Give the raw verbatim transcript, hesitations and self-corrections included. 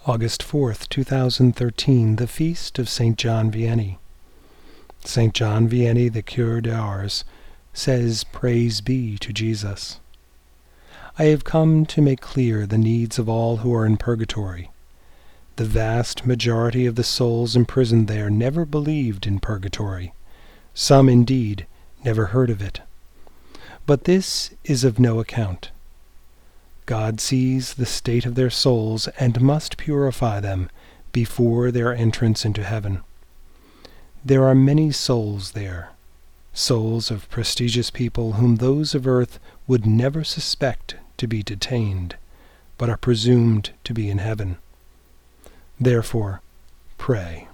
August fourth, two thousand thirteen, the Feast of Saint John Vianney. Saint John Vianney, the Cure d'Ars, says, "Praise be to Jesus. I have come to make clear the needs of all who are in purgatory. The vast majority of the souls imprisoned there never believed in purgatory. Some, indeed, never heard of it. But this is of no account. God sees the state of their souls and must purify them before their entrance into heaven. There are many souls there, souls of prestigious people whom those of earth would never suspect to be detained, but are presumed to be in heaven. Therefore, pray."